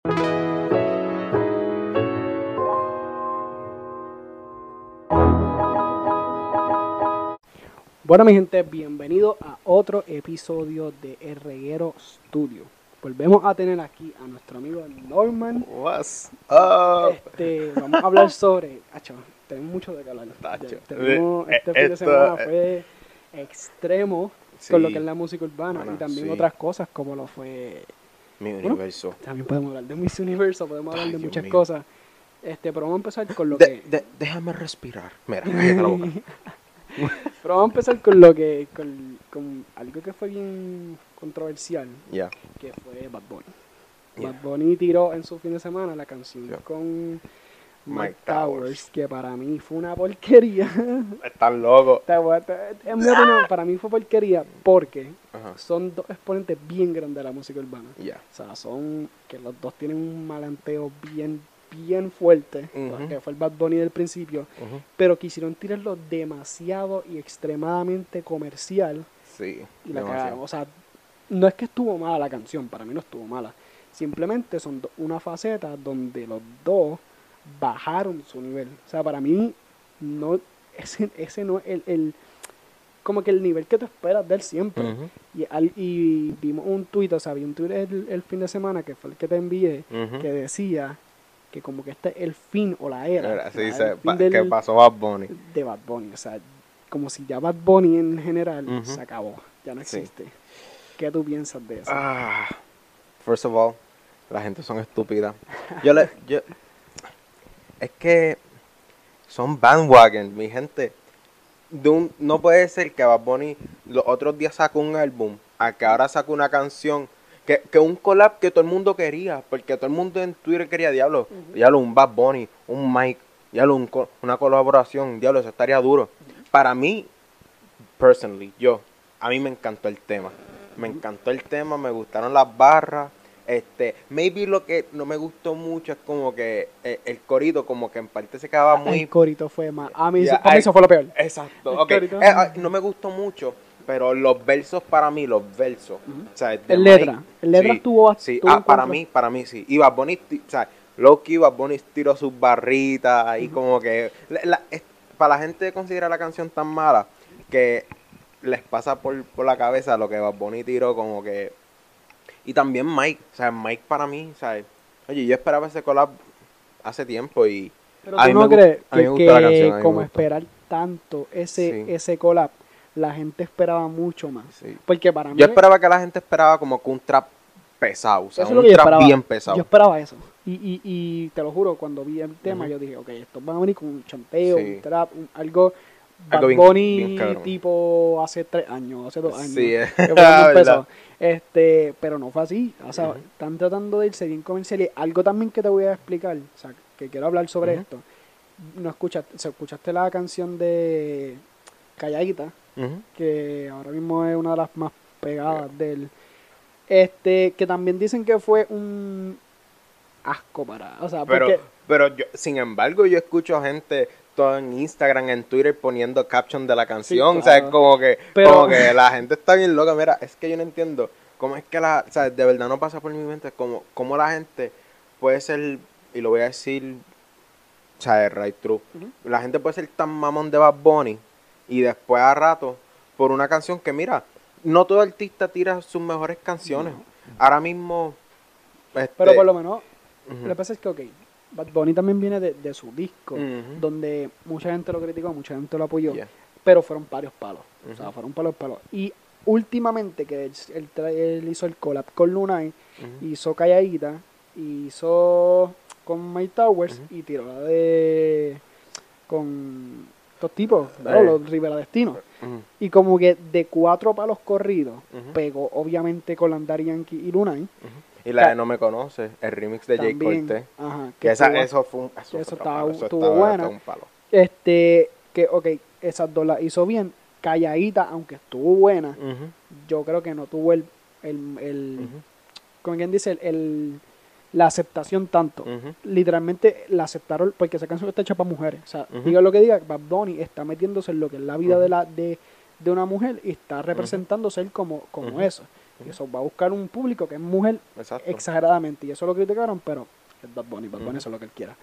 Bueno, mi gente, bienvenido a otro episodio de El Reguero Studio. Volvemos a tener aquí a nuestro amigo Norman. What's up? Vamos a hablar sobre... tenemos mucho de que hablar. Este fin de semana fue extremo con lo que es la música urbana y también otras cosas como lo fue... Mi Universo. También podemos hablar de Miss Universo, podemos hablar de muchas mío. cosas. Pero vamos a empezar con lo que... Déjame respirar. Mira, cállate la boca. Pero vamos a empezar con lo que con algo que fue bien controversial, que fue Bad Bunny. Bad Bunny tiró en su fin de semana la canción con Mike Towers, que para mí fue una porquería. Están locos. En mi opinión, para mí fue porquería porque son dos exponentes bien grandes de la música urbana. O sea, son que los dos tienen un malanteo bien fuerte, que fue el Bad Bunny del principio, pero quisieron tirarlo demasiado y extremadamente comercial. Sí, y la cagaron. O sea, no es que estuvo mala la canción, para mí no estuvo mala. Simplemente son una faceta donde los dos bajaron su nivel. O sea, para mí no ese no es el como que el nivel que tú esperas de él siempre. Y vimos un tuit, o sea, vi un tuit el fin de semana, que fue el que te envié, que decía que como que este es el fin o la era. Sí, que pasó Bad Bunny. De Bad Bunny, o sea, como si ya Bad Bunny en general se acabó, ya no existe. ¿Qué tú piensas de eso? First of all, la gente son estúpidas. Es que son bandwagon, mi gente. No puede ser que Bad Bunny los otros días sacó un álbum, a que ahora sacó una canción. Que un collab que todo el mundo quería, porque todo el mundo en Twitter quería, diablo, un Bad Bunny, un Mike, diablo, una colaboración, diablo, eso estaría duro. Para mí, personally, a mí me encantó el tema. Me encantó el tema, me gustaron las barras. Maybe lo que no me gustó mucho es como que el corito, como que en parte se quedaba muy... El corito fue más... A mí eso fue lo peor. Exacto, no me gustó mucho. Pero los versos, para mí, o sea, el letra estuvo... Sí, para mí sí. Y Bad Bunny, o sea, low-key Bad Bunny tiró sus barritas y como que... para la gente considera la canción tan mala que les pasa por la cabeza lo que Bad Bunny tiró, como que... Y también Mike, o sea, Mike para mí, ¿sabes? Oye, yo esperaba ese collab hace tiempo y... Pero tú no crees que como esperar tanto ese collab, la gente esperaba mucho más. Sí. Porque para mí... Yo esperaba que la gente esperaba como que un trap pesado, o sea, un trap esperaba, bien pesado. Yo esperaba eso. Y te lo juro, cuando vi el tema, yo dije, ok, estos van a venir con un chanteo, un trap, algo Bad Bunny tipo hace 3 años, hace 2 años. Sí, empezó. Pero no fue así. O sea, están tratando de irse bien comercial. Y algo también que te voy a explicar, o sea, que quiero hablar sobre esto. No escuchaste la canción de Calladita, que ahora mismo es una de las más pegadas de él. Que también dicen que fue un asco para... O sea, pero yo, sin embargo, yo escucho gente todo en Instagram, en Twitter poniendo caption de la canción. Sí, claro. O sea, como que la gente está bien loca. Mira, es que yo no entiendo cómo es que o sea, de verdad no pasa por mi mente cómo la gente puede ser, y lo voy a decir, o sea, right true. La gente puede ser tan mamón de Bad Bunny y después a rato por una canción que, mira, no todo artista tira sus mejores canciones. Ahora mismo... Pero por lo menos, lo que pasa es que, ok, Bad Bunny también viene de su disco, donde mucha gente lo criticó, mucha gente lo apoyó, pero fueron varios palos. O sea, fueron palos. Y últimamente que él hizo el collab con Lunay, hizo Calladita, hizo con Mike Towers y tiró la de... con estos tipos, los Rivera Destino. Y como que de 4 palos corridos, pegó obviamente con Landary Yankee y Lunay. Y la de No Me Conoce, el remix de Jay Cortez. Que estuvo buena. Un palo. Que, ok, esas dos las hizo bien. Calladita, aunque estuvo buena, yo creo que no tuvo como quien dice, la aceptación tanto. Literalmente la aceptaron porque esa canción está hecha para mujeres. O sea, diga lo que diga, Bad Bunny está metiéndose en lo que es la vida de una mujer y está representándose él como eso. Y eso va a buscar un público que es mujer exageradamente. Y eso lo criticaron, pero es Bad Bunny. Bad Bunny eso es lo que él quiera.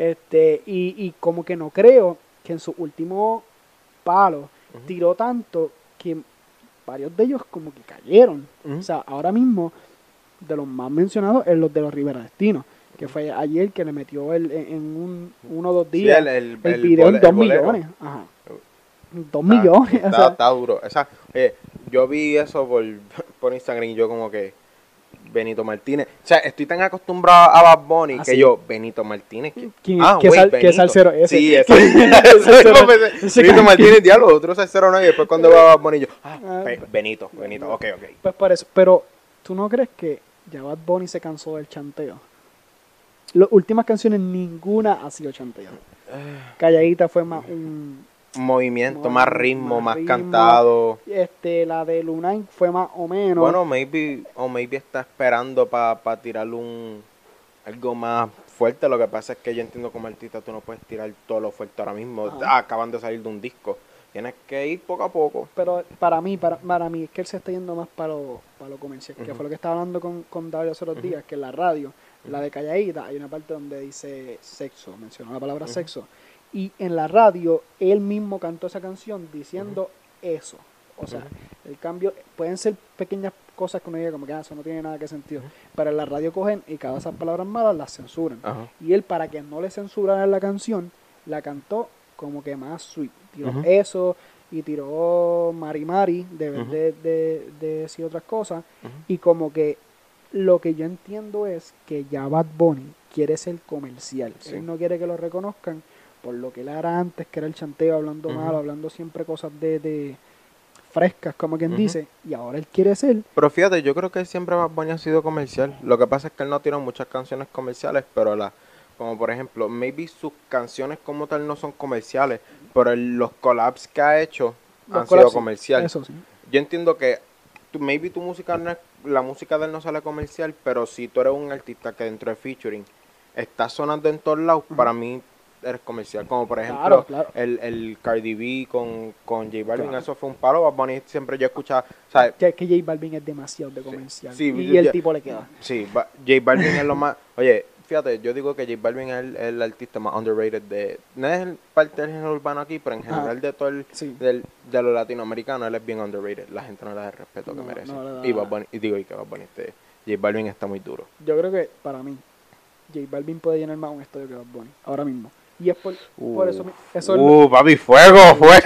Y como que no creo que en su último palo tiró tanto que varios de ellos como que cayeron. O sea, ahora mismo, de los más mencionados, es los de los Rivera Destino, que fue ayer que le metió en 1 o 2 días el video en 2 millones. Ajá. 2 millones. Está duro. Yo vi eso por Instagram y yo como que Benito Martínez. O sea, estoy tan acostumbrado a Bad Bunny que yo, Benito Martínez. ¿Qué salsero ese? Sí, ese. Benito Martínez, diablo, otro salsero no. Y después cuando va Bad Bunny yo, Benito, ok. Pues por eso, pero ¿tú no crees que ya Bad Bunny se cansó del chanteo? Las últimas canciones ninguna ha sido chanteo. Calladita fue más un movimiento, más ritmo, más cantado. La de Lunay fue más o menos. Bueno, maybe está esperando para tirar algo más fuerte. Lo que pasa es que yo entiendo como artista tú no puedes tirar todo lo fuerte ahora mismo. Acaban de salir de un disco. Tienes que ir poco a poco. Pero para mí es que él se está yendo más para lo comercial. Que fue lo que estaba hablando con David hace otros días, que en la radio, la de Calladita, hay una parte donde dice sexo, mencionó la palabra sexo. Y en la radio, él mismo cantó esa canción diciendo eso. O sea, el cambio, pueden ser pequeñas cosas que uno diga como que eso no tiene nada que sentido. Pero en la radio cogen y cada esas palabras malas las censuran. Y él, para que no le censuraran la canción, la cantó como que más sweet. Tiró eso y tiró Mari Mari de decir otras cosas. Y como que lo que yo entiendo es que ya Bad Bunny quiere ser comercial. Él no quiere que lo reconozcan por lo que él era antes, que era el chanteo, hablando malo, hablando siempre cosas de frescas, como quien dice, y ahora él quiere ser. Pero fíjate, yo creo que siempre Bad Bunny ha sido comercial. Lo que pasa es que él no tiene muchas canciones comerciales, pero como por ejemplo, maybe sus canciones como tal no son comerciales, pero los collabs que ha hecho han sido comerciales. Eso sí. Yo entiendo que maybe tu música no es, la música de él no sale comercial, pero si tú eres un artista que dentro de featuring está sonando en todos lados, para mí eres comercial, como por ejemplo el Cardi B con J Balvin, eso fue un palo. Bad Bunny siempre yo escuchaba, ¿sabes? Que J Balvin es demasiado de comercial, y el tipo le queda. Sí, J Balvin es lo más, oye, fíjate, yo digo que J Balvin es el artista más underrated no es parte del género urbano aquí, pero en general de todo de los latinoamericanos, él es bien underrated, la gente no le da el respeto que merece. Y Bad Bunny, que Bad Bunny J Balvin está muy duro. Yo creo que para mí J Balvin puede llenar más un estadio que Bad Bunny ahora mismo. Y es por eso. Papi, fuego.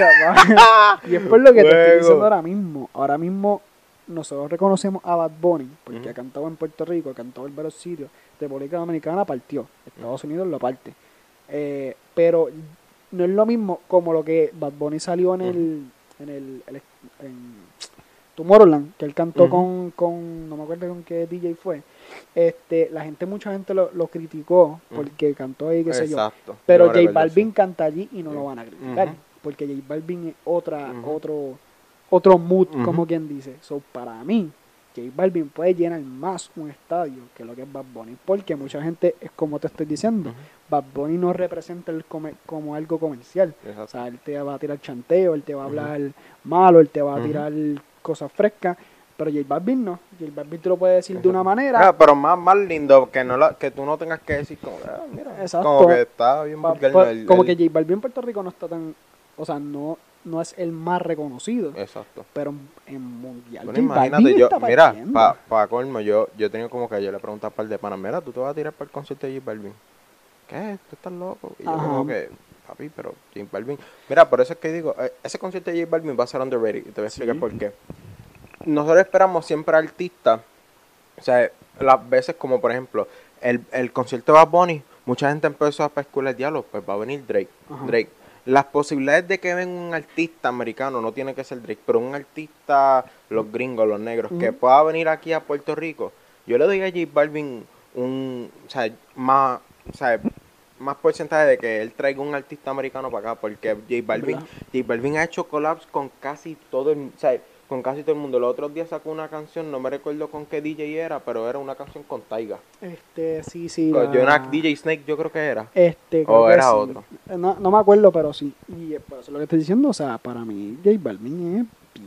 Y es por lo que te estoy diciendo ahora mismo. Ahora mismo nosotros reconocemos a Bad Bunny porque ha cantado en Puerto Rico, ha cantado en varios sitios. República Dominicana partió, Estados Unidos lo parte. Pero no es lo mismo como lo que Bad Bunny salió en Tomorrowland, que él cantó con no me acuerdo con qué DJ fue. Mucha gente lo criticó porque cantó ahí, qué sé yo. Pero J Balvin canta allí y no lo van a criticar, porque J Balvin es otro mood, como quien dice. So, para mí, J Balvin puede llenar más un estadio que lo que es Bad Bunny, porque mucha gente, es como te estoy diciendo, Bad Bunny no representa como algo comercial. O sea, él te va a tirar chanteo, él te va a hablar malo, él te va a tirar cosas frescas. Pero J Balvin no. J Balvin te lo puede decir de una manera. Pero más lindo, que tú no tengas que decir como, mira, como que está bien vulgar. Como que J Balvin en Puerto Rico no está tan, o sea, no es el más reconocido. Exacto. Pero en mundial, bueno, imagínate, mira, para colmo, yo he tenido como que yo le pregunté a un par de panas, mira, tú te vas a tirar para el concierto de J Balvin. ¿Qué? ¿Tú estás loco? Y yo como que, papi, pero J Balvin. Mira, por eso es que digo, ese concierto de J Balvin va a ser underrated. Y te voy a explicar por qué. Nosotros esperamos siempre artistas, o sea, las veces como por ejemplo, el concierto de Bad Bunny, mucha gente empezó a especular, diálogo, pues va a venir Drake. Las posibilidades de que venga un artista americano, no tiene que ser Drake, pero un artista, los gringos, los negros, que pueda venir aquí a Puerto Rico, yo le doy a J Balvin más porcentaje de que él traiga un artista americano para acá, porque J Balvin ha hecho collabs con casi todo con casi todo el mundo. Los otros días sacó una canción, no me recuerdo con qué DJ era, pero era una canción con Taiga. Sí. DJ Snake yo creo que era. O era sí. otro. No me acuerdo, pero sí. Y por eso es lo que estoy diciendo, o sea, para mí J Balvin es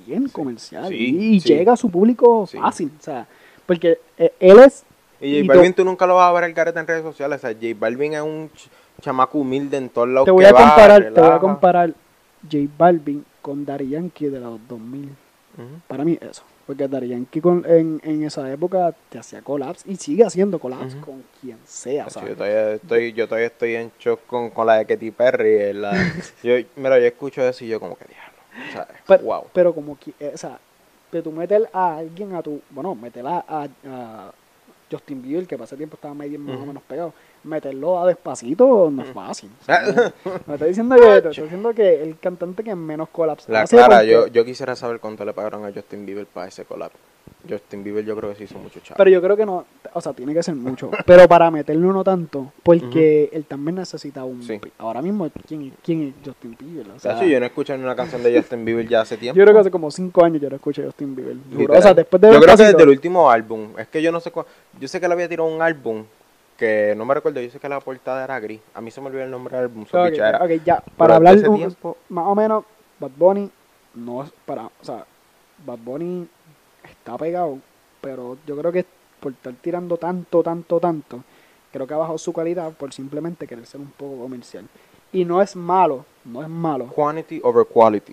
bien comercial Sí, y sí. llega a su público Sí. fácil, o sea, porque él es... Y J Balvin tú nunca lo vas a ver el garete en redes sociales, o sea, J Balvin es un chamaco humilde en todos lados Te voy que a va, comparar, relaja. J Balvin con Daddy Yankee de los 2000. Ujú. Para mí eso. Porque Daddy Yankee en esa época te hacía collabs y sigue haciendo collabs con quien sea. Hacho, ¿Sabes? yo todavía estoy en shock con la de Katy Perry. Mira, yo escucho eso y yo como que diablo. O sea, wow. Pero como que, o sea, que tú meter a alguien meter a Justin Bieber, que para ese tiempo estaba medio más o menos pegado, meterlo a Despacito no es fácil. O sea, me está diciendo que el cantante que menos collabs La hace Clara, porque- yo quisiera saber cuánto le pagaron a Justin Bieber para ese collab. Justin Bieber yo creo que sí hizo mucho chavo. Pero yo creo que no, o sea, tiene que ser mucho. Pero para meterlo no tanto, porque él también necesita un... Sí. Ahora mismo, ¿quién es Justin Bieber? O sea, Cacho, yo no escuché ni una canción de Justin Bieber ya hace tiempo. yo creo que hace como 5 años yo no escuché a Justin Bieber. Juro. Literal. O sea, después de yo creo que Despacito- desde el último álbum. Es que yo no sé yo sé que él había tirado un álbum que no me recuerdo. Yo sé que la portada era gris. A mí se me olvidó el nombre del álbum. Ok, Pichadera. ok, ya. Pero Para desde hablar ese tiempo. más o menos, Bad Bunny no es para... O sea, Bad Bunny está pegado, pero yo creo que por estar tirando tanto, creo que ha bajado su calidad por simplemente querer ser un poco comercial. Y no es malo, Quantity over quality.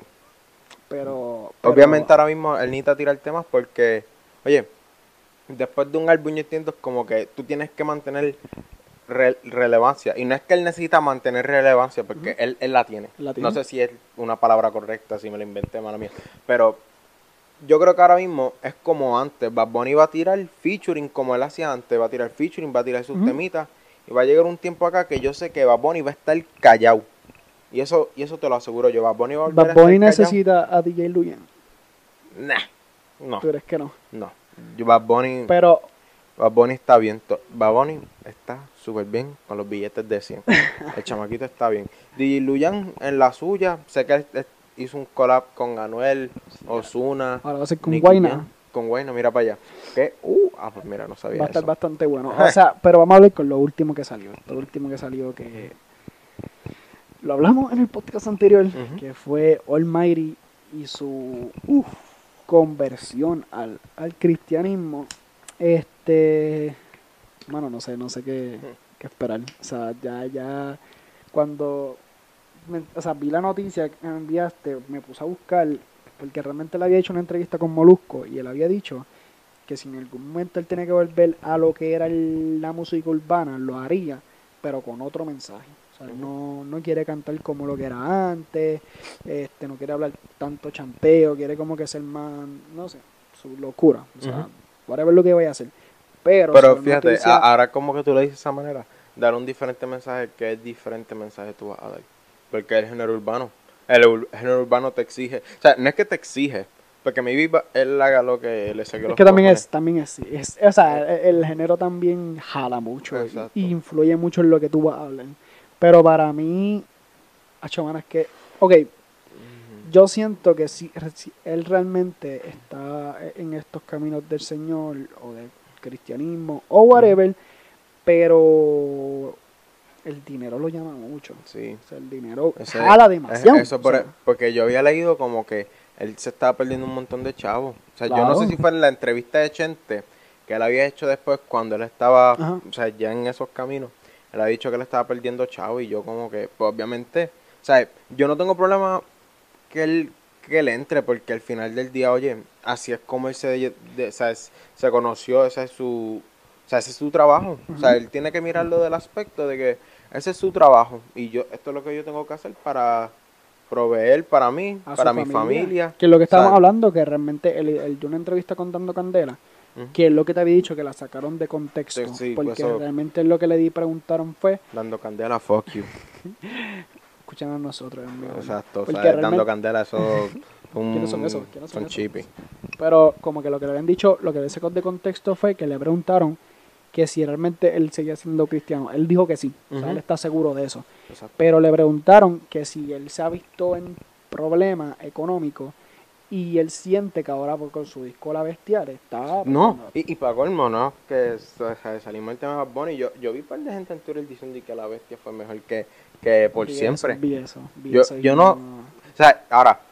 pero Obviamente ahora mismo él necesita tirar temas porque, oye, después de un álbum yo entiendo como que tú tienes que mantener relevancia. Y no es que él necesita mantener relevancia porque él la tiene. La tiene. No sé si es una palabra correcta, si me la inventé, mala mía. Pero yo creo que ahora mismo es como antes. Bad Bunny va a tirar featuring como él hacía antes. Va a tirar featuring, va a tirar sus temitas. Y va a llegar un tiempo acá que yo sé que Bad Bunny va a estar callado. Y eso te lo aseguro yo. Bad Bunny va a volver Bad a Bunny estar callado. necesita a DJ Luyan. Nah, no, ¿Tú crees que no? no. Bad Bunny está bien. Bad Bunny está súper bien con los billetes de 100. El chamaquito está bien. DJ Luyan en la suya. Sé que él hizo un collab con Anuel, Ozuna. Ahora va a ser con Nicky Guayna. Jam. Con Guayna, mira para allá. ¿Qué? Pues mira, no sabía Va a estar eso. bastante bueno. O sea, pero vamos a hablar con lo último que salió. Lo último que salió que... Lo hablamos en el podcast anterior, que fue Almighty y su conversión al cristianismo. Bueno, no sé qué esperar. O sea, ya cuando vi la noticia que me enviaste, me puse a buscar, porque realmente él había hecho una entrevista con Molusco y él había dicho que si en algún momento él tenía que volver a lo que era la música urbana, lo haría, pero con otro mensaje. O sea, no quiere cantar como lo que era antes, no quiere hablar tanto chanteo, quiere como que ser más, no sé, su locura. O sea, whatever lo que vaya a hacer. Pero fíjate, noticia, ahora como que tú le dices de esa manera, dar un diferente mensaje, ¿qué diferente mensaje tú vas a dar? Porque el género urbano, el género urbano te exige, o sea, no es que te exige, porque maybe él haga lo que le saque los que cojones. también es, o sea, el género también jala mucho y influye mucho en lo que tú vas a hablar. Pero para mí, mano, es que, ok, yo siento que si él realmente está en estos caminos del Señor o del cristianismo o whatever, pero el dinero lo llama mucho. Sí. O sea, el dinero jala demasiado. Porque yo había leído como que él se estaba perdiendo un montón de chavos. O sea, Claro. yo no sé si fue en la entrevista de Chente que él había hecho después cuando él estaba, o sea, ya en esos caminos. Él ha dicho que él estaba perdiendo chavos y yo como que, pues obviamente, o sea, yo no tengo problema que él entre porque al final del día, oye, así es como él se conoció, ese es su trabajo. O sea, él tiene que mirarlo del aspecto de que ese es su trabajo y esto es lo que yo tengo que hacer para proveer para mí, para mi familia. Que es lo que estábamos hablando, que realmente él dio una entrevista con Dando Candela, que es lo que te había dicho, que la sacaron de contexto. Sí, porque pues realmente lo que le preguntaron fue... Dando Candela, fuck you. Escuchan a nosotros. Exacto, o sea, Dando Candela, eso... ¿Quiénes son esos? Son chippy. Pero como que lo que le habían dicho, lo que le sacó de contexto fue que le preguntaron que si realmente él seguía siendo cristiano. Él dijo que sí, o sea, él está seguro de eso. Exacto. Pero le preguntaron que si él se ha visto en problemas económicos y él siente que ahora con su disco La Bestial está... No, y para colmo, ¿no? Que salimos del tema de Bad Bunny. Yo vi un par de gente en Twitter diciendo que La Bestia fue mejor que por siempre. Vi eso, yo no... O sea, ahora,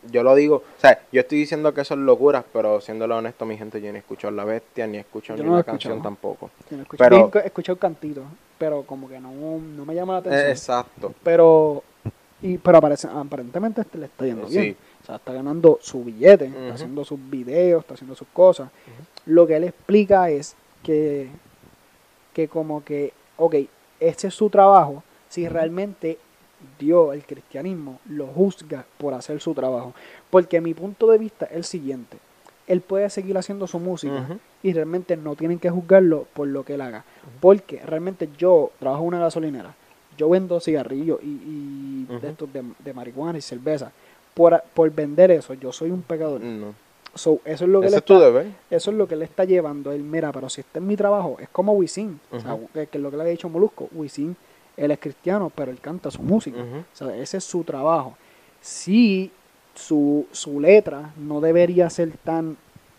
yo lo digo, o sea, yo estoy diciendo que son locuras, pero siéndolo honesto, mi gente, yo ni he escuchado La Bestia, ni he escuchado ni una canción tampoco. Yo no he escuchado, he escuchado cantitos, pero como que no me llama la atención. Exacto. Pero aparentemente le está yendo bien. O sea, está ganando su billete, está haciendo sus videos, está haciendo sus cosas. Lo que él explica es que como que, ok, ese es su trabajo, si realmente Dios, el cristianismo, lo juzga por hacer su trabajo. Porque mi punto de vista es el siguiente: él puede seguir haciendo su música y realmente no tienen que juzgarlo por lo que él haga. Porque realmente yo trabajo en una gasolinera, yo vendo cigarrillos y de estos de marihuana y cerveza. Por vender eso, yo soy un pecador. So, eso es lo que eso es lo que le está llevando él. Mira, pero si este es mi trabajo, es como Wisin, o sea, que es lo que le había dicho Molusco. Wisin, él es cristiano, pero él canta su música. O sea, ese es su trabajo. Sí, su letra no debería ser tan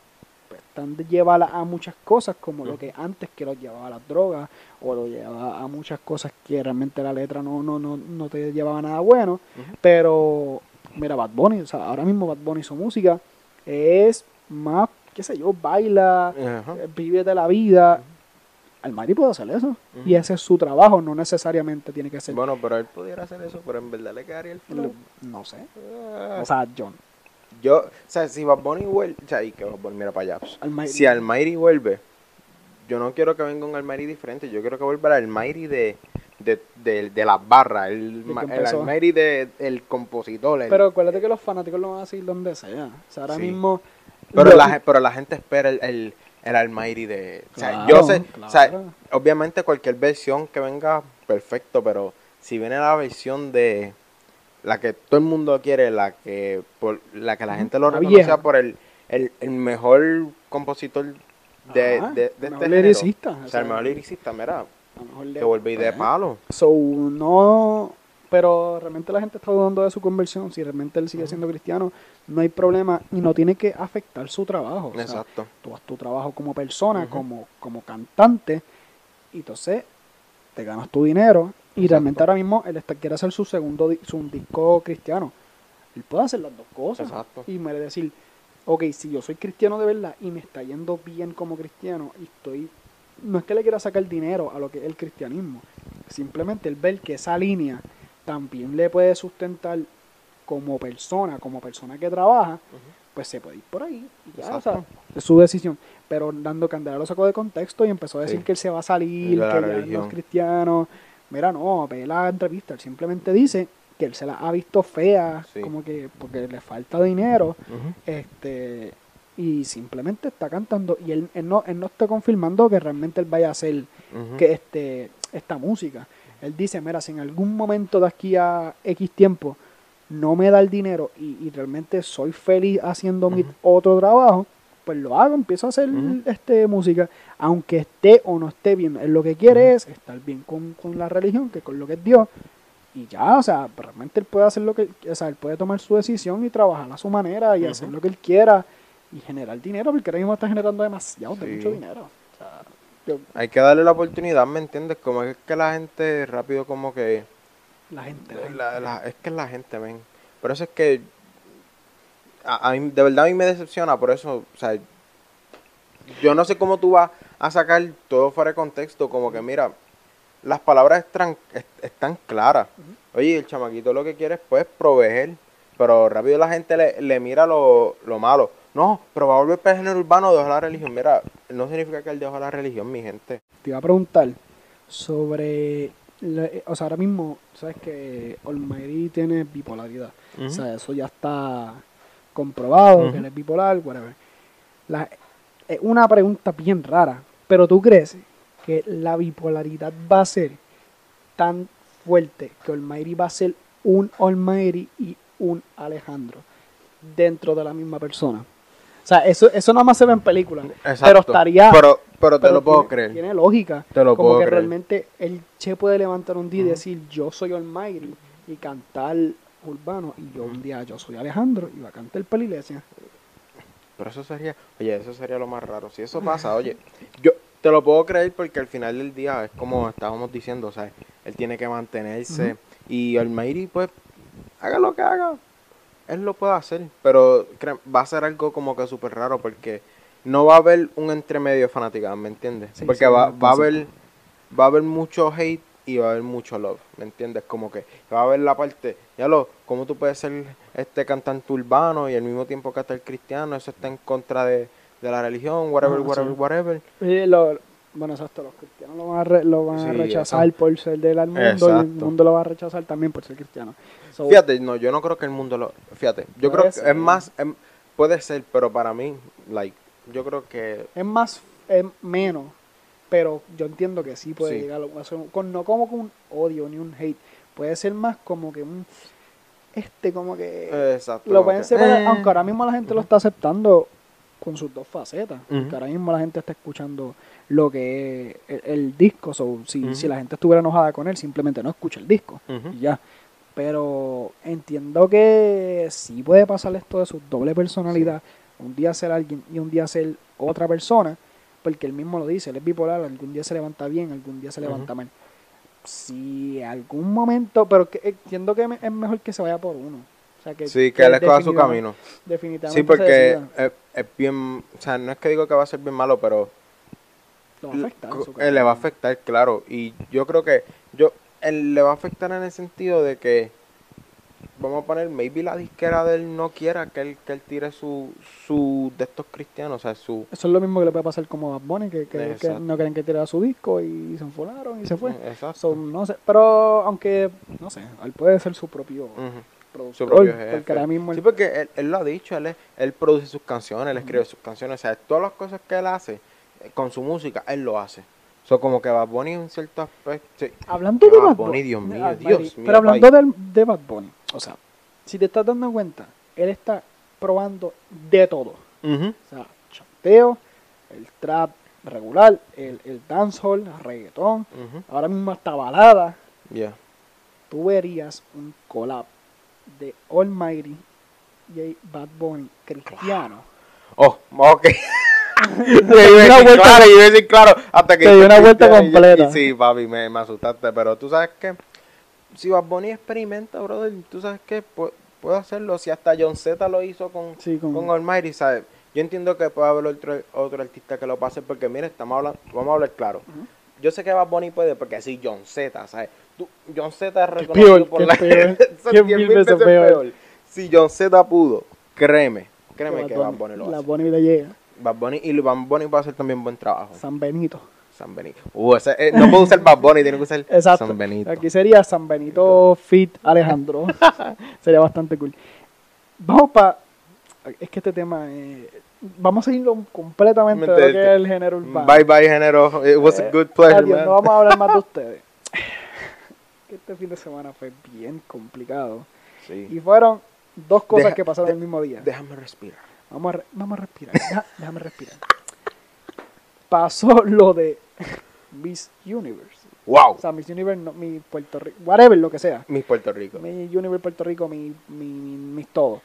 llevada a muchas cosas como lo que antes, que lo llevaba a las drogas o lo llevaba a muchas cosas que realmente la letra no te llevaba a nada bueno. Pero mira, Bad Bunny, o sea, ahora mismo Bad Bunny, su música es más, qué sé yo, baila, vive de la vida. Almighty puede hacer eso, y ese es su trabajo, no necesariamente tiene que ser. Bueno, pero él pudiera hacer eso, pero en verdad le quedaría el flow. No sé. O sea, o sea, si Bad Bunny vuelve, o sea, y que Bad Bunny, mira para allá. Si Almighty vuelve, yo no quiero que venga un Almighty diferente, yo quiero que vuelva el Almighty de las barras, el Almighty del compositor. Pero acuérdate que los fanáticos lo van a seguir donde sea. O sea, ahora mismo. Pero la gente espera el Almighty de... O sea, claro, yo sé, claro. O sea, obviamente cualquier versión que venga, perfecto, pero si viene la versión de la que todo el mundo quiere, la que la gente lo reconoce por el mejor compositor de este género. Liricista, o sea, el mejor liricista, mira, que vuelve de palo. So, no... Pero realmente la gente está dudando de su conversión. Si realmente él sigue siendo cristiano, no hay problema y no tiene que afectar su trabajo. Exacto. O sea, tú haces tu trabajo como persona, como cantante, y entonces te ganas tu dinero. Y realmente ahora mismo él quiere hacer su disco cristiano. Él puede hacer las dos cosas. Exacto. Y me debe decir, ok, si yo soy cristiano de verdad y me está yendo bien como cristiano y estoy... No es que le quiera sacar dinero a lo que es el cristianismo. Simplemente el ver que esa línea también le puede sustentar como persona que trabaja, pues se puede ir por ahí. Y ya, o sea, es su decisión. Pero Nando Candela lo sacó de contexto y empezó a decir que él se va a salir, que ya no es cristiano. Mira, no, ve la entrevista, él simplemente dice que él se la ha visto fea, como que porque le falta dinero, y simplemente está cantando, y él no está confirmando que realmente él vaya a hacer que esta música. Él dice, mira, si en algún momento de aquí a X tiempo no me da el dinero y realmente soy feliz haciendo mi otro trabajo, pues lo hago, empiezo a hacer música, aunque esté o no esté bien. Él lo que quiere es estar bien con la religión, que con lo que es Dios, y ya, o sea, realmente él puede hacer o sea, él puede tomar su decisión y trabajar a su manera y hacer lo que él quiera y generar dinero, porque ahora mismo está generando demasiado, mucho dinero. O sea, hay que darle la oportunidad, ¿me entiendes? Como es que la gente rápido como que... es que la gente, ven. Por eso es que de verdad a mí me decepciona, por eso, o sea, yo no sé cómo tú vas a sacar todo fuera de contexto, como que mira, las palabras están claras. Oye, el chamaquito lo que quiere es pues proveer, pero rápido la gente le mira lo malo. No, pero va a volver para el género urbano, dejar la religión. Mira, no significa que él dejó la religión, mi gente. Te iba a preguntar sobre... o sea, ahora mismo, sabes que Almighty tiene bipolaridad. O sea, eso ya está comprobado, que él es bipolar, whatever. Es una pregunta bien rara, pero ¿tú crees que la bipolaridad va a ser tan fuerte que Almighty va a ser un Almighty y un Alejandro dentro de la misma persona? O sea, eso nada más se ve en películas. Pero estaría... Pero te lo puedo creer. Tiene lógica. Te lo como puedo que creer. Realmente él se puede levantar un día y decir, yo soy Almighty, y cantar urbano, y yo un día yo soy Alejandro, y va a cantar para la iglesia. Pero eso sería lo más raro. Si eso pasa, oye, yo te lo puedo creer porque al final del día es como estábamos diciendo, o sea, él tiene que mantenerse. Y Almighty, pues, haga lo que haga. él lo puede hacer, pero va a ser algo como que súper raro porque no va a haber un entremedio fanática, ¿me entiendes? Sí, porque sí, va a haber mucho hate y va a haber mucho love, ¿me entiendes? Como que va a haber la parte, ¿cómo tú puedes ser este cantante urbano y al mismo tiempo cantar cristiano? Eso está en contra de la religión, whatever, Ajá, whatever. Bueno, exacto, los cristianos lo van a Sí, rechazar eso. por ser del mundo y el Exacto. mundo lo va a rechazar también por ser cristiano. So, Fíjate, no, yo no creo que el mundo Fíjate, yo creo puede que ser. es más, puede ser, pero para mí, yo creo que Es más, es menos, pero yo entiendo que sí puede sí. llegar a ser, no como con un odio ni un hate, puede ser más como que como que Exacto. lo como pueden que, separar, aunque ahora mismo la gente lo está aceptando con sus dos facetas, Ujú. porque ahora mismo la gente está escuchando lo que es el disco, si Ujú. la gente estuviera enojada con él, simplemente no escucha el disco, Ujú. y ya. Pero entiendo que sí puede pasar esto de su doble personalidad, un día ser alguien y un día ser otra persona, porque él mismo lo dice, él es bipolar, algún día se levanta bien, algún día se levanta mal. Si algún momento, pero entiendo que es mejor que se vaya por uno. O sea, que Sí, que él escoja su camino. definitivamente Sí, porque se decida. es bien, o sea, no es que digo que va a ser bien malo, pero Lo va a afectar en su le va a carrera. afectar, claro. Y yo creo que él le va a afectar en el sentido de que, vamos a poner, maybe la disquera de él no quiera que él tire su de estos cristianos, o sea, su... Eso es lo mismo que le puede pasar como a Bad Bunny, que no Exacto. quieren que tirara su disco y se enfolaron y se fue. Exacto. No sé, pero aunque, no sé, él puede ser su propio Su productor, propio porque jefe. ahora mismo Sí, porque él lo ha dicho, él produce sus canciones, él escribe sus canciones, o sea, todas las cosas que él hace con su música, él lo hace. So, como que Bad Bunny en cierto aspecto... Sí, hablando que de Bad Bad Bunny, Bunny, Dios mío, Almighty, Dios mío, pero pai. hablando de Bad Bunny, o sea, si te estás dando cuenta, él está probando de todo. Ujú. O sea, chanteo, el trap regular, el dancehall, el reggaetón, Ujú. ahora mismo hasta balada. Yeah. Tú verías un collab de Almighty y Bad Bunny cristiano. Oh, ok. Te di una vuelta, Claro, yo iba a decir claro, hasta que te di dices una vuelta cristiano, completa. y sí, papi, me asustaste, pero tú sabes que si Bad Bunny experimenta, brother, tú sabes que puede hacerlo. Si hasta John Z lo hizo Sí, con Almighty, ¿sabes? Yo entiendo que puede haber otro artista que lo pase, porque mire, vamos a hablar claro. Yo sé que Bad Bunny puede, porque sí, John Z, ¿sabes? John Z es reconocido por la... peor. Son Que 10.000 mil veces veces peor. peor. Si John Z pudo, créeme que Bad Bunny lo La hace. Bunny le llega. Bad Bunny va a hacer también buen trabajo. San Benito. San Benito. No puedo usar Bad Bunny, tiene que usar Exacto. San Benito. Aquí sería San Benito Fit Alejandro. Sería bastante cool. Vamos para... Es que este tema... vamos a irlo completamente de lo que es el género urbano. Bye bye, género. It was a good pleasure, Adiós, man. no vamos a hablar más de ustedes. Este fin de semana fue bien complicado. Sí. Y fueron dos cosas que pasaron el mismo día. Déjame respirar. Vamos a respirar. Déjame respirar. Pasó lo de Miss Universe. Wow. O sea, Miss Universe, no, mi Puerto Rico, whatever, lo que sea. Miss Puerto Rico. Mi Universe Puerto Rico, mis todo.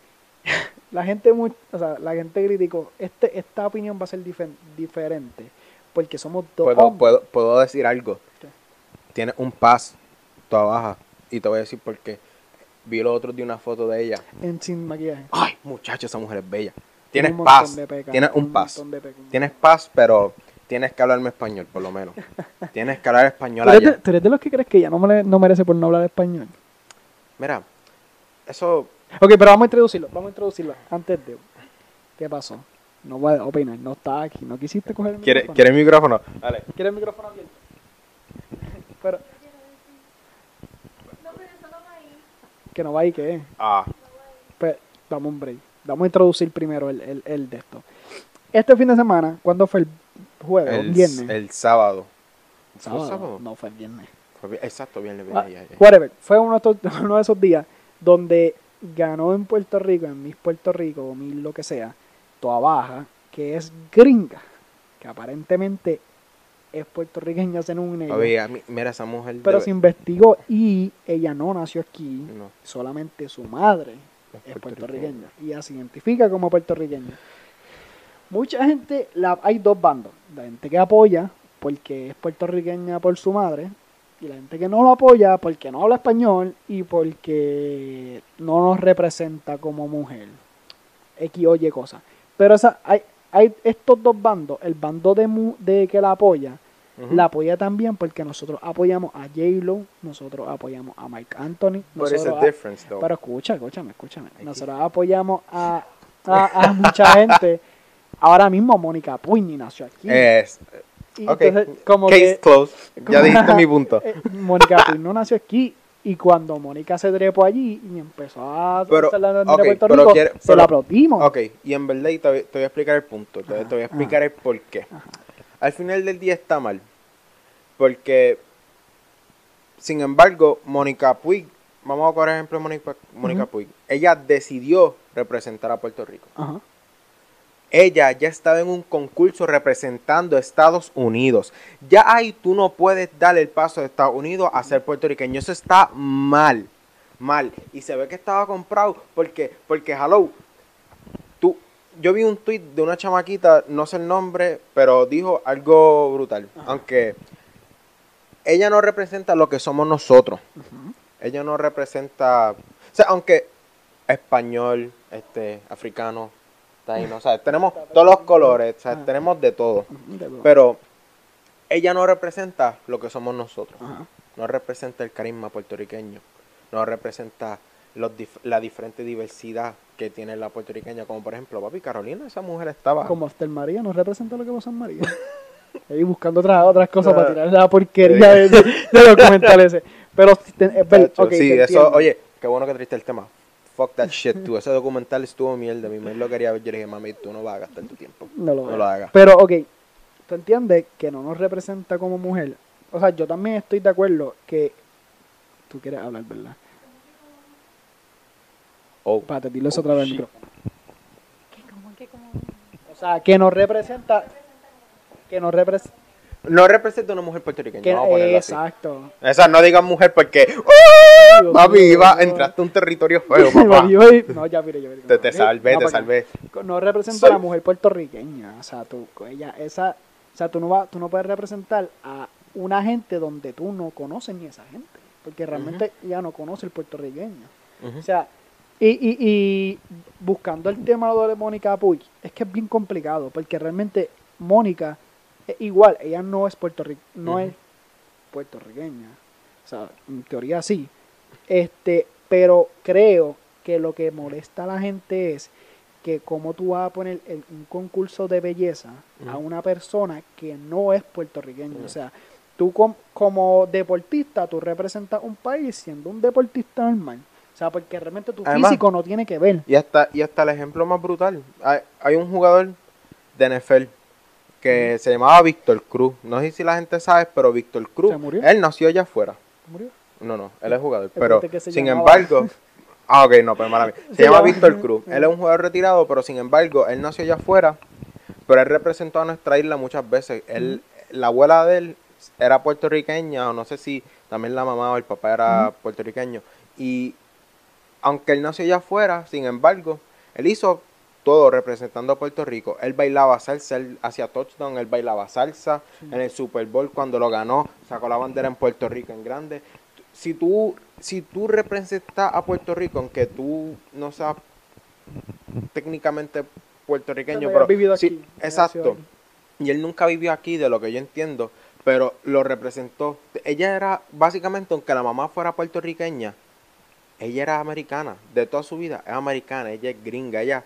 La gente criticó, esta opinión va a ser diferente, porque somos dos hombres. ¿Puedo decir algo? ¿Qué? Tienes un pass, toda baja, y te voy a decir por qué. Vi los otros de una foto de ella. Sin maquillaje. Ay, muchacho, esa mujer es bella. Tiene Tienes un montón paz, de pecas, tienes un un paz. montón de pecas. Tienes paz, pero tienes que hablarme español, por lo menos. Tienes que hablar español ¿Tú allá. eres de los que crees que ella no merece por no hablar español? Mira, eso... Ok, pero vamos a introducirlo. Antes de... ¿Qué pasó? No voy a opinar, no está aquí, no quisiste coger el micrófono. ¿Quieres el micrófono? Dale. ¿Quieres el micrófono abierto? Pero... Que no va ahí, ¿qué es? Pues, vamos un break. Vamos a introducir primero el de esto. Este fin de semana, ¿cuándo fue el jueves? ¿O viernes? El sábado. ¿Sábado? ¿Fue sábado? No, fue el viernes. Exacto, viernes. Whatever. Fue uno de esos días donde ganó en Puerto Rico, en Miss Puerto Rico, o Miss lo que sea, toda baja, que es gringa, que aparentemente es puertorriqueña, según ella. Oye, mira esa mujer. Pero se investigó y ella no nació aquí, No. solamente su madre es puertorriqueña y ella se identifica como puertorriqueña. Mucha gente, hay dos bandos, la gente que apoya porque es puertorriqueña por su madre Y la gente que no lo apoya porque no habla español y porque no nos representa como mujer. X o Y cosas. Pero hay estos dos bandos. El bando de que la apoya, la apoya también porque nosotros apoyamos a J-Lo, nosotros apoyamos a Mike Anthony. Pero escúchame. Nosotros apoyamos a mucha gente. Ahora mismo Mónica Puig ni nació aquí. Entonces, como case closed. Ya dijiste mi punto. Mónica Puig no nació aquí. Y cuando Mónica se trepó allí y empezó a hacer la bandera de Puerto Rico, se la aplaudimos. Ok, y en verdad te voy a explicar el punto. Te voy a explicar el por qué. Al final del día está mal. Porque, sin embargo, Mónica Puig, vamos a coger ejemplo de Mónica Puig, ella decidió representar a Puerto Rico. Ella ya estaba en un concurso representando a Estados Unidos. Ya ahí tú no puedes darle el paso de Estados Unidos a ser puertorriqueño. Eso está mal. Y se ve que estaba comprado porque hello, yo vi un tweet de una chamaquita, no sé el nombre, pero dijo algo brutal. Aunque ella no representa lo que somos nosotros. Ella no representa, o sea, aunque español, africano, taíno, o sea, tenemos todos los colores, o sea, tenemos de todo. Pero ella no representa lo que somos nosotros. No representa el carisma puertorriqueño. No representa la diferente diversidad que tiene la puertorriqueña. Como por ejemplo, papi, Carolina, esa mujer estaba... Como Esther María, no representa lo que vos sos María. Ahí buscando otras cosas para tirar la porquería de documental ese. Pero, okay, sí, eso, oye, qué bueno que triste el tema. Fuck that shit, tú. Ese documental estuvo mierda. Mi madre lo quería ver. Yo le dije, mami, tú no vas a gastar tu tiempo. No lo hagas. Pero, ok, tú entiendes que no nos representa como mujer. O sea, yo también estoy de acuerdo que... Tú quieres hablar, ¿verdad? Párate, dilo eso otra vez al micrófono. ¿Cómo? O sea, que nos representa... No representa una mujer puertorriqueña. Vamos a ponerlo exacto. Así. Esa no digas mujer porque... papi, entraste a un territorio feo, papá. No, ya mire, yo. Te salvé. No representa a la mujer puertorriqueña. O sea, tú no puedes representar a una gente donde tú no conoces ni esa gente. Porque realmente ella no conoce el puertorriqueño. O sea, y buscando el tema de Mónica Puig, es que es bien complicado. Porque realmente Mónica... Igual, ella no es puertorriqueña, o sea, en teoría sí, pero creo que lo que molesta a la gente es que como tú vas a poner en un concurso de belleza a una persona que no es puertorriqueña, o sea, tú como deportista, tú representas un país siendo un deportista normal, o sea, porque realmente tu físico no tiene que ver. Y hasta el ejemplo más brutal, hay un jugador de NFL que se llamaba Víctor Cruz. No sé si la gente sabe, pero Víctor Cruz, él nació allá afuera. ¿Murió? No, él es jugador. Pero, sin embargo... no, pero mala mía. Se llama Víctor Cruz. Él es un jugador retirado, pero sin embargo, él nació allá afuera, pero él representó a nuestra isla muchas veces. La abuela de él era puertorriqueña, o no sé si también la mamá o el papá era puertorriqueño. Y aunque él nació allá afuera, sin embargo, él hizo... todo representando a Puerto Rico. Él bailaba salsa, él hacía touchdown, él bailaba salsa. En el Super Bowl cuando lo ganó, sacó la bandera en Puerto Rico en grande. Si tú representas a Puerto Rico, aunque tú no seas técnicamente puertorriqueño, pero vivido aquí, exacto. Y él nunca vivió aquí, de lo que yo entiendo, pero lo representó. Ella era, básicamente, aunque la mamá fuera puertorriqueña, ella era americana. De toda su vida es americana, ella es gringa, ella...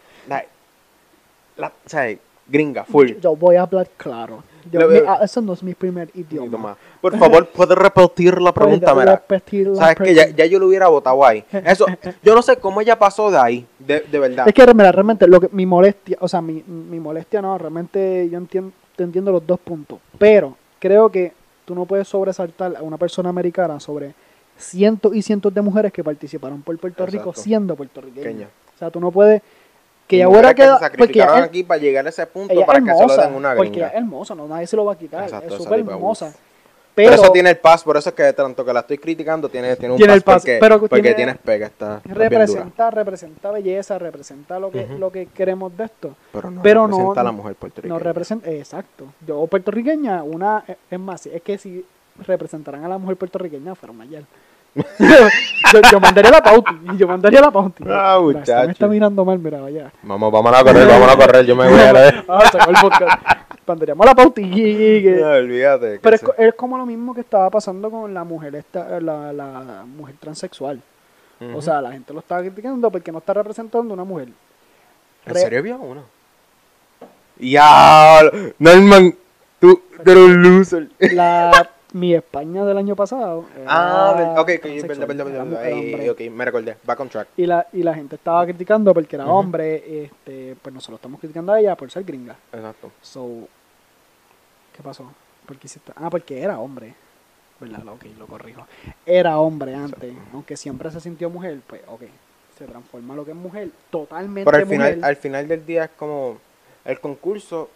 gringa, full. Yo voy a hablar claro. Eso no es mi primer idioma. Por favor, ¿puedes repetir la pregunta? Sabes que ya yo lo hubiera votado ahí. Eso, yo no sé cómo ella pasó de ahí, de verdad. Es que realmente mi molestia, o sea, mi molestia no, realmente yo entiendo los dos puntos. Pero creo que tú no puedes sobresaltar a una persona americana sobre cientos y cientos de mujeres que participaron por Puerto Rico siendo puertorriqueñas. O sea, tú no puedes... Que ya hubiera quedado... se sacrificaron aquí para llegar a ese punto para que se lo den una gringa. Porque ella es hermosa, no, nadie se lo va a quitar. Exacto, es súper hermosa. Pero eso tiene el pas, por eso es que tanto que la estoy criticando, tiene un pas porque tienes pega. Representa belleza, representa lo que queremos de esto. Pero no representa a la mujer puertorriqueña. No representa, exacto. Yo puertorriqueña, es más, es que si representarán a la mujer puertorriqueña, fueron ayer. yo mandaría la pauti. Ah, muchacho. Me está mirando mal, mira, vaya. Vamos a correr, yo me voy a la... Sacó el podcast. Mandaríamos la pauti. No, olvídate. Pero es como lo mismo que estaba pasando con la mujer la mujer transexual. O sea, la gente lo estaba criticando porque no está representando a una mujer. ¿En serio había uno? Ya, Norman, tú eres un loser. Mi España del año pasado. Ok, perdón. Ok, me recordé. Back on track. Y la gente estaba criticando porque era hombre. Pues nosotros estamos criticando a ella por ser gringa. Exacto. So, ¿qué pasó? Porque era hombre. ¿Verdad? Ok, lo corrijo. Era hombre antes. Aunque siempre se sintió mujer, pues ok. Se transforma lo que es mujer. Totalmente pero al final del día es como el concurso.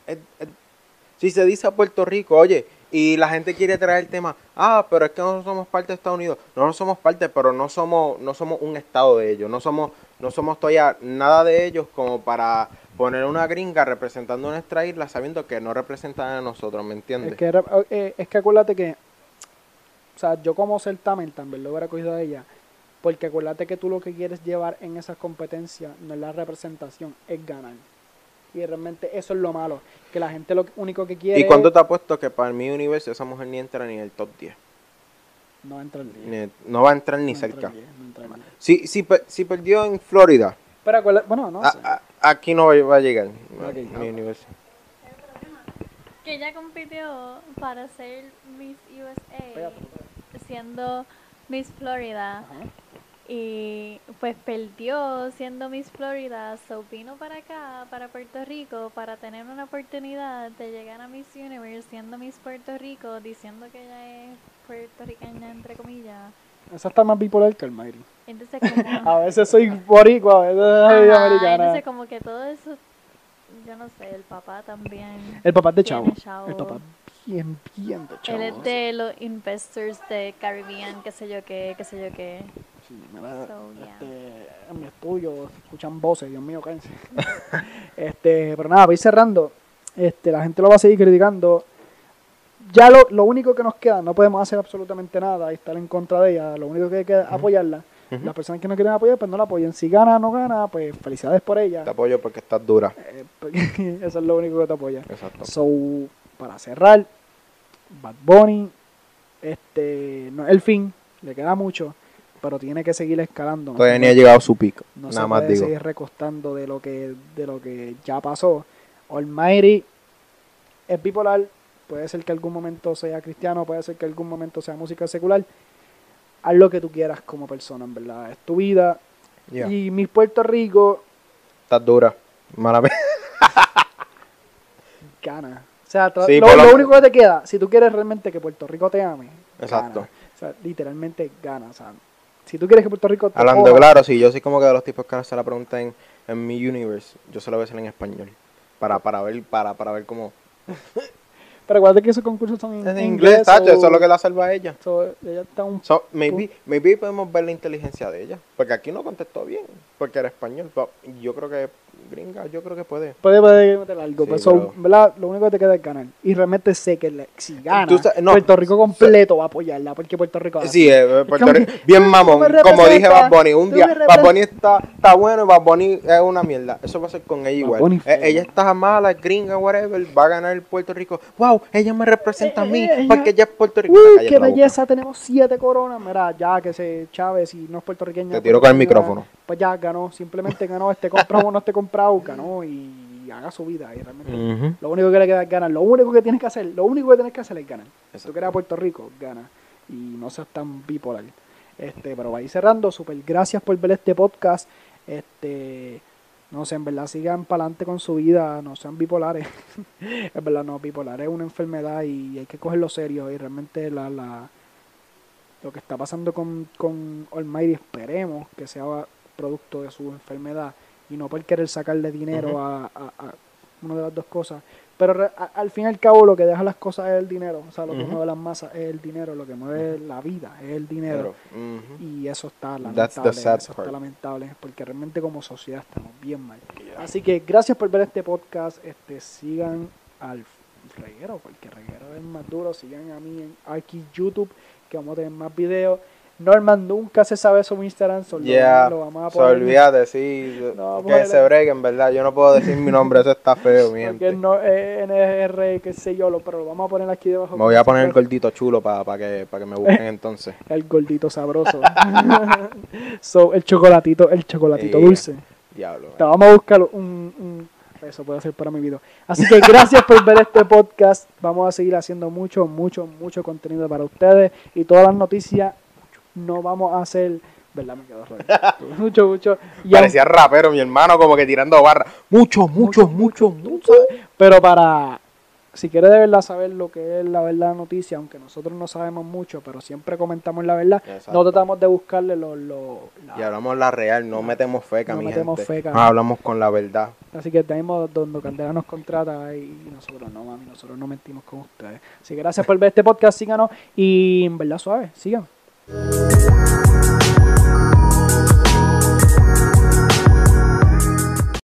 Si se dice a Puerto Rico, oye, y la gente quiere traer el tema, pero es que no somos parte de Estados Unidos. No somos parte, pero no somos un estado de ellos. No somos todavía nada de ellos como para poner una gringa representando a nuestra isla sabiendo que no representan a nosotros, ¿me entiendes? Es que acuérdate que, o sea, yo como certamen también lo hubiera cogido a ella, porque acuérdate que tú lo que quieres llevar en esas competencias no es la representación, es ganar. Y realmente eso es lo malo, que la gente lo único que quiere... ¿Y cuándo te apuesto que para mi universo esa mujer ni entra ni en el top 10? No va a entrar el 10. No va a entrar ni cerca. No Si perdió en Florida, pero bueno, no sé. aquí no va a llegar mi universo. Que ella compitió para ser Miss USA siendo Miss Florida. Ajá. Y pues perdió siendo Miss Florida, so vino para acá, para Puerto Rico, para tener una oportunidad de llegar a Miss Universe siendo Miss Puerto Rico, diciendo que ella es puertorriqueña, entre comillas. Esa está más bipolar que el Mayri. Entonces como... a veces soy boricua, a veces soy americana. Entonces como que todo eso, yo no sé, el papá también. El papá es de Chavo. El papá bien de Chavo. Él es de los investors de Caribbean, qué sé yo qué. Sí, en mi estudio escuchan voces, Dios mío, cállense. Pero nada, voy a ir cerrando. La gente lo va a seguir criticando. Ya lo único que nos queda, no podemos hacer absolutamente nada y estar en contra de ella. Lo único que hay que apoyarla. Las personas que no quieren apoyar, pues no la apoyen. Si gana o no gana, pues felicidades por ella. Te apoyo porque estás dura. Eso es lo único que te apoya. Exacto. So, para cerrar, Bad Bunny, no es el fin, le queda mucho, pero tiene que seguir escalando. Todavía ni ha llegado a su pico. No nada se más puede digo. seguir recostando de lo que ya pasó. Almighty es bipolar, puede ser que algún momento sea cristiano, puede ser que algún momento sea música secular. Haz lo que tú quieras como persona, en verdad. Es tu vida. Yeah. Y Miss Puerto Rico... Estás dura. Mala vez. Gana. O sea, lo único que te queda, si tú quieres realmente que Puerto Rico te ame, exacto. Gana. O sea, literalmente gana. O sea, si tú quieres que Puerto Rico te hablando claro, sí, yo soy como que de los tipos que se la preguntan en mi universe, yo se lo voy a hacer en español. Para ver cómo... Pero acuérdate que esos concursos son en inglés, tacho, eso es lo que la salva a ella. Ella está maybe podemos ver la inteligencia de ella. Porque aquí no contestó bien, porque era español. Yo creo que gringa, yo creo que puede. Puede meter algo, sí, pero ¿verdad? Lo único que te queda es ganar. Y realmente sé que si gana, Puerto Rico completo va a apoyarla, porque Puerto Rico... Sí, Puerto Rico, bien mamón, como dije Bad Bunny, un día Bad Bunny está bueno y Bad Bunny es una mierda. Eso va a ser con ella igual. Ella está mala, gringa, whatever, va a ganar Puerto Rico. Wow, ella me representa a mí, porque ella es Puerto Rico. Qué belleza, tenemos 7 coronas. Mira, ya que se Chávez y no es puertorriqueña. Te tiro con el micrófono. Pues ya ganó, simplemente ganó, comprado o no comprado, ganó y haga su vida. Y realmente lo único que le queda es ganar. Lo único que tienes que hacer es ganar. Si tú quieres a Puerto Rico, gana. Y no seas tan bipolar. Pero va a ir cerrando. Súper gracias por ver este podcast. No sé, en verdad sigan para adelante con su vida, no sean bipolares. Es verdad, no, bipolar es una enfermedad y hay que cogerlo serio. Y realmente lo que está pasando con Almighty, esperemos que sea producto de su enfermedad y no por querer sacarle dinero a una de las dos cosas. Pero al fin y al cabo lo que deja las cosas es el dinero. O sea, lo que mueve las masas es el dinero, lo que mueve la vida es el dinero. Y eso está lamentable, porque realmente como sociedad estamos bien mal. Así que gracias por ver este podcast. Sigan al reguero, porque reguero es más duro. Sigan a mí en Arky YouTube, que vamos a tener más videos. Norman nunca se sabe su Instagram, solo lo vamos a poner. Olvídate, sí, no, que se breguen, ¿verdad? Yo no puedo decir mi nombre, eso está feo, mi gente. Porque no es NR, qué sé yo, pero lo vamos a poner aquí debajo. Me voy a poner el gordito chulo para que me busquen entonces. El gordito sabroso. El chocolatito dulce. Diablo. Te vamos a buscar eso puede ser para mi video. Así que gracias por ver este podcast. Vamos a seguir haciendo mucho contenido para ustedes. Y todas las noticias no vamos a hacer... ¿Verdad? Me quedo raro. mucho. Y parecía rapero, mi hermano, como que tirando barra. Mucho. Pero si quieres de verdad saber lo que es la verdad noticia, aunque nosotros no sabemos mucho, pero siempre comentamos la verdad, no tratamos de buscarle y hablamos la real, no metemos feca, no mi metemos gente. Feca. No hablamos con la verdad. Así que tenemos donde Candela nos contrata y nosotros no, mami, nosotros no mentimos con ustedes. Así que gracias por ver este podcast, síganos y en verdad suave, sigan.